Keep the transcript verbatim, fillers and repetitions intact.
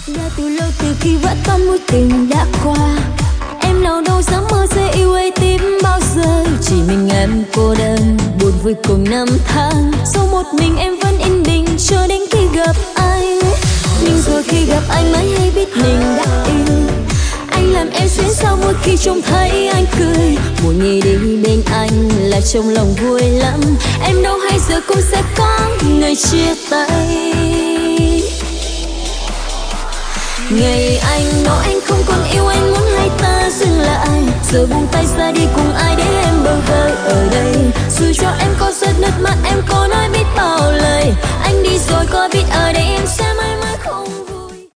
Đã từ lâu từ khi vỡ tan mối tình đã qua, em nào đâu dám mơ sẽ yêu ấy tiếp bao giờ. Chỉ mình em cô đơn buồn vui cùng năm tháng, sau một mình em vẫn yên bình cho đến khi gặp anh. Nhưng rồi khi gặp anh mới hay biết mình đã yêu. Anh làm em xuyến sao mỗi khi trông thấy anh cười. Mỗi ngày đi bên anh là trong lòng vui lắm. Em đâu hay giờ cũng sẽ có ngày chia tay. Ngày anh nói anh không còn yêu, anh muốn hai ta dừng lại. Giờ buông tay ra đi